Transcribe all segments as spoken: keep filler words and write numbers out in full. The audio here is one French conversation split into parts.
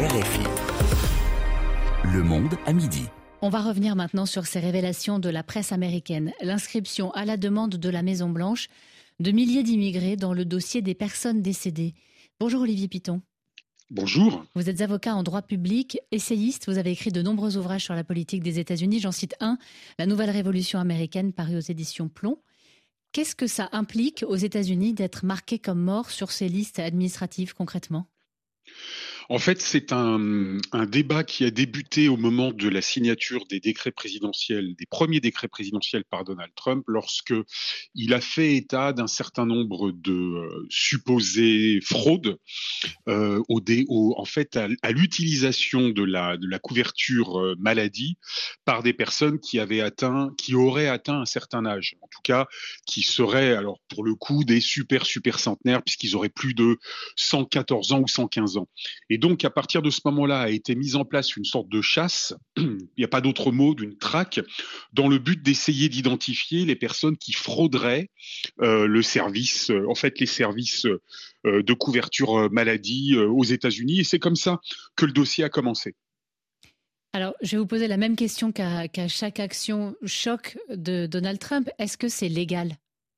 R F I. Le Monde à midi. On va revenir maintenant sur ces révélations de la presse américaine. L'inscription à la demande de la Maison-Blanche de milliers d'immigrés dans le dossier des personnes décédées. Bonjour Olivier Piton. Bonjour. Vous êtes avocat en droit public, essayiste. Vous avez écrit de nombreux ouvrages sur la politique des États-Unis. J'en cite un, La Nouvelle Révolution américaine, paru aux éditions Plomb. Qu'est-ce que ça implique aux États-Unis d'être marqué comme mort sur ces listes administratives concrètement ? En fait, c'est un, un débat qui a débuté au moment de la signature des décrets présidentiels, des premiers décrets présidentiels par Donald Trump, lorsque il a fait état d'un certain nombre de euh, supposées fraudes euh, au dé, au, en fait, à, à l'utilisation de la, de la couverture euh, maladie par des personnes qui avaient atteint, qui auraient atteint un certain âge, en tout cas, qui seraient, alors pour le coup, des super super centenaires, puisqu'ils auraient plus de cent quatorze ans ou cent quinze ans. Et donc, à partir de ce moment-là, a été mise en place une sorte de chasse, il n'y a pas d'autre mot, d'une traque, dans le but d'essayer d'identifier les personnes qui frauderaient euh, le service, euh, en fait, les services euh, de couverture euh, maladie euh, aux États-Unis. Et c'est comme ça que le dossier a commencé. Alors, je vais vous poser la même question qu'à, qu'à chaque action choc de Donald Trump. Est-ce que c'est légal ?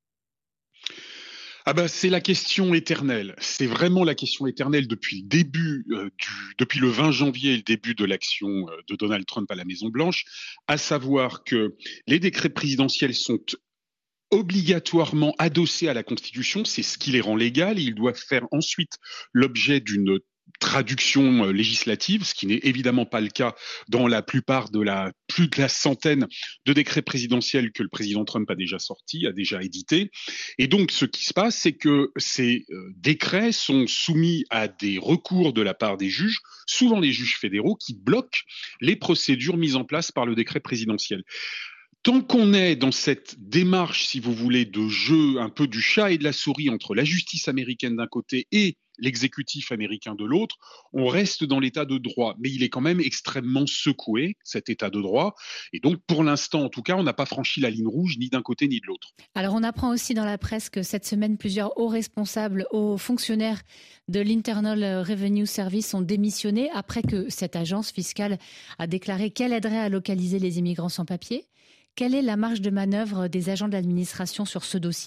Ah ben, c'est la question éternelle. C'est vraiment la question éternelle depuis le début, euh, du, depuis le vingt janvier, le début de l'action euh, de Donald Trump à la Maison-Blanche, à savoir que les décrets présidentiels sont obligatoirement adossés à la Constitution. C'est ce qui les rend légales. Ils doivent faire ensuite l'objet d'une traduction législative, ce qui n'est évidemment pas le cas dans la plupart de la plus de la centaine de décrets présidentiels que le président Trump a déjà sortis, a déjà édités. Et donc, ce qui se passe, c'est que ces euh, décrets sont soumis à des recours de la part des juges, souvent les juges fédéraux, qui bloquent les procédures mises en place par le décret présidentiel. Tant qu'on est dans cette démarche, si vous voulez, de jeu un peu du chat et de la souris entre la justice américaine d'un côté et l'exécutif américain de l'autre, on reste dans l'état de droit. Mais il est quand même extrêmement secoué, cet état de droit. Et donc, pour l'instant, en tout cas, on n'a pas franchi la ligne rouge ni d'un côté ni de l'autre. Alors, on apprend aussi dans la presse que cette semaine, plusieurs hauts responsables, hauts fonctionnaires de l'Internal Revenue Service ont démissionné après que cette agence fiscale a déclaré qu'elle aiderait à localiser les immigrants sans papier. Quelle est la marge de manœuvre des agents de l'administration sur ce dossier ?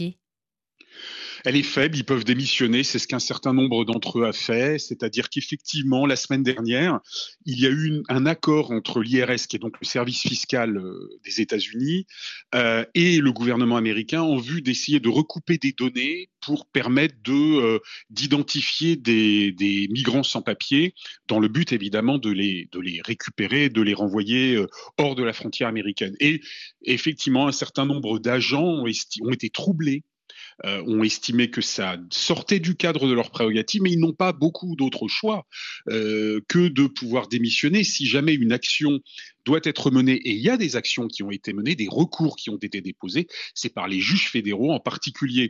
Elle est faible, ils peuvent démissionner, c'est ce qu'un certain nombre d'entre eux a fait, c'est-à-dire qu'effectivement, la semaine dernière, il y a eu une, un accord entre l'I R S, qui est donc le service fiscal euh, des États-Unis, euh, et le gouvernement américain en vue d'essayer de recouper des données pour permettre de, euh, d'identifier des, des migrants sans papier, dans le but évidemment de les, de les récupérer, de les renvoyer euh, hors de la frontière américaine. Et effectivement, un certain nombre d'agents ont, esti- ont été troublés, Euh, ont estimé que ça sortait du cadre de leurs prérogatives, mais ils n'ont pas beaucoup d'autres choix euh, que de pouvoir démissionner si jamais une action doit être menée, et il y a des actions qui ont été menées, des recours qui ont été déposés, c'est par les juges fédéraux, en particulier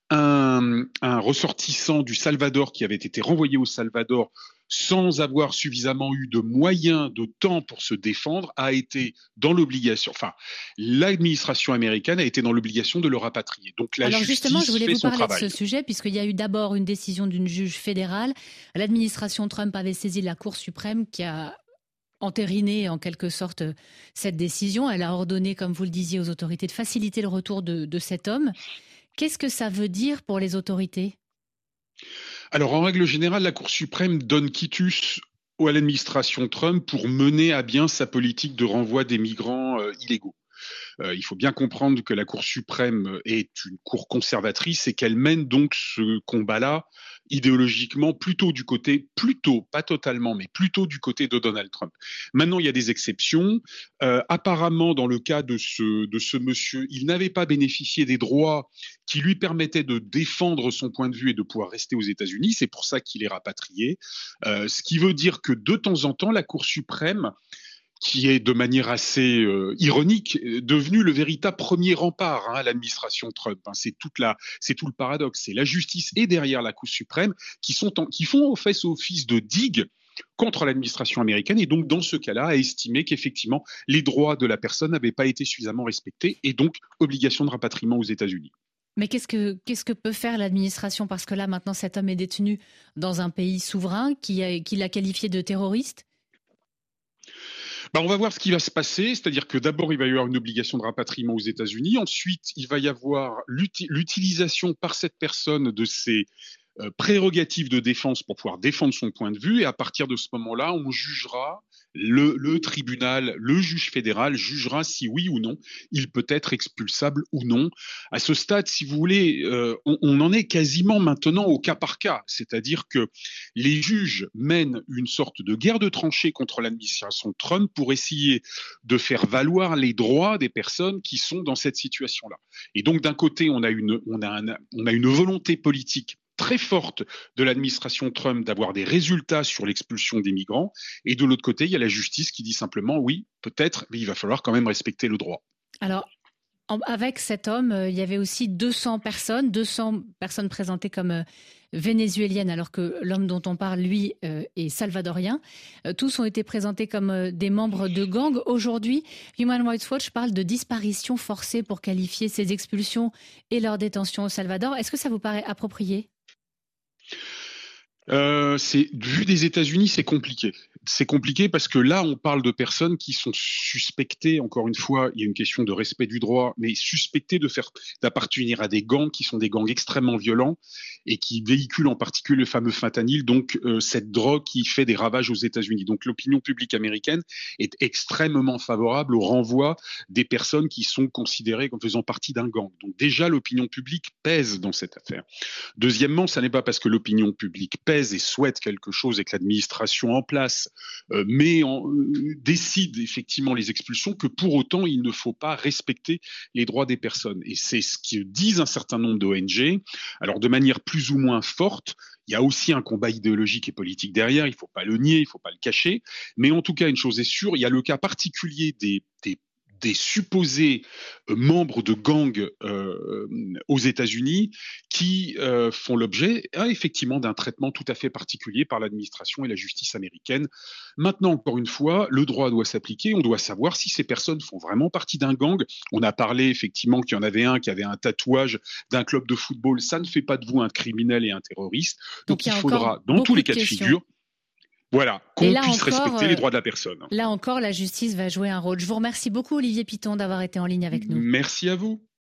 un, un ressortissant du Salvador qui avait été renvoyé au Salvador sans avoir suffisamment eu de moyens, de temps pour se défendre, a été dans l'obligation, enfin, l'administration américaine a été dans l'obligation de le rapatrier. Donc la Alors justice justement, je voulais fait vous son parler travail. de ce sujet, puisqu'il y a eu d'abord une décision d'une juge fédérale. L'administration Trump avait saisi la Cour suprême qui a entériné en quelque sorte cette décision. Elle a ordonné, comme vous le disiez, aux autorités de faciliter le retour de, de cet homme. Qu'est-ce que ça veut dire pour les autorités ? Alors, en règle générale, la Cour suprême donne quitus à l'administration Trump pour mener à bien sa politique de renvoi des migrants euh, illégaux. Euh, il faut bien comprendre que la Cour suprême est une cour conservatrice et qu'elle mène donc ce combat-là idéologiquement plutôt du côté, plutôt, pas totalement, mais plutôt du côté de Donald Trump. Maintenant, il y a des exceptions. Euh, apparemment, dans le cas de ce, de ce monsieur, il n'avait pas bénéficié des droits qui lui permettaient de défendre son point de vue et de pouvoir rester aux États-Unis. C'est pour ça qu'il est rapatrié. Euh, ce qui veut dire que de temps en temps, la Cour suprême, qui est de manière assez euh, ironique devenu le véritable premier rempart hein, à l'administration Trump. Hein. C'est toute la, c'est tout le paradoxe. C'est la justice et derrière la Cour suprême qui sont, en, qui font au fait office de digue contre l'administration américaine et donc dans ce cas-là a estimé qu'effectivement les droits de la personne n'avaient pas été suffisamment respectés et donc obligation de rapatriement aux États-Unis. Mais qu'est-ce que, qu'est-ce que peut faire l'administration? Parce que là, maintenant, cet homme est détenu dans un pays souverain qui, a, qui l'a qualifié de terroriste. Ben, on va voir ce qui va se passer, c'est-à-dire que d'abord, il va y avoir une obligation de rapatriement aux États-Unis. Ensuite, il va y avoir l'uti- l'utilisation par cette personne de ses euh, prérogatives de défense pour pouvoir défendre son point de vue. Et à partir de ce moment-là, on jugera, le, le tribunal, le juge fédéral jugera si oui ou non il peut être expulsable ou non. À ce stade, si vous voulez, euh, on, on en est quasiment maintenant au cas par cas. C'est-à-dire que les juges mènent une sorte de guerre de tranchées contre l'administration Trump pour essayer de faire valoir les droits des personnes qui sont dans cette situation-là. Et donc, d'un côté, on a une, on a un, on a une volonté politique très forte de l'administration Trump d'avoir des résultats sur l'expulsion des migrants. Et de l'autre côté, il y a la justice qui dit simplement oui, peut-être, mais il va falloir quand même respecter le droit. Alors, avec cet homme, il y avait aussi deux cents personnes, deux cents personnes présentées comme vénézuéliennes, alors que l'homme dont on parle, lui, est salvadorien. Tous ont été présentés comme des membres de gangs. Aujourd'hui, Human Rights Watch parle de disparition forcée pour qualifier ces expulsions et leur détention au Salvador. Est-ce que ça vous paraît approprié ? Euh, c'est, vu des États-Unis, c'est compliqué. C'est compliqué parce que là, on parle de personnes qui sont suspectées, encore une fois, il y a une question de respect du droit, mais suspectées de faire, d'appartenir à des gangs qui sont des gangs extrêmement violents et qui véhiculent en particulier le fameux fentanyl, donc euh, cette drogue qui fait des ravages aux États-Unis. Donc l'opinion publique américaine est extrêmement favorable au renvoi des personnes qui sont considérées comme faisant partie d'un gang. Donc déjà, l'opinion publique pèse dans cette affaire. Deuxièmement, ça n'est pas parce que l'opinion publique pèse et souhaite quelque chose et que l'administration en place euh, met en, euh, décide effectivement les expulsions que pour autant il ne faut pas respecter les droits des personnes. Et c'est ce que disent un certain nombre d'O N G. Alors de manière plus ou moins forte, il y a aussi un combat idéologique et politique derrière, il ne faut pas le nier, il ne faut pas le cacher. Mais en tout cas, une chose est sûre, il y a le cas particulier des, des des supposés euh, membres de gangs euh, aux États-Unis qui euh, font l'objet euh, effectivement d'un traitement tout à fait particulier par l'administration et la justice américaine. Maintenant, encore une fois, le droit doit s'appliquer. On doit savoir si ces personnes font vraiment partie d'un gang. On a parlé effectivement qu'il y en avait un qui avait un tatouage d'un club de football. Ça ne fait pas de vous un criminel et un terroriste. Donc, Donc il faudra, dans tous les cas de figure, voilà, qu'on puisse encore, respecter les droits de la personne. Là encore, la justice va jouer un rôle. Je vous remercie beaucoup, Olivier Piton, d'avoir été en ligne avec nous. Merci à vous.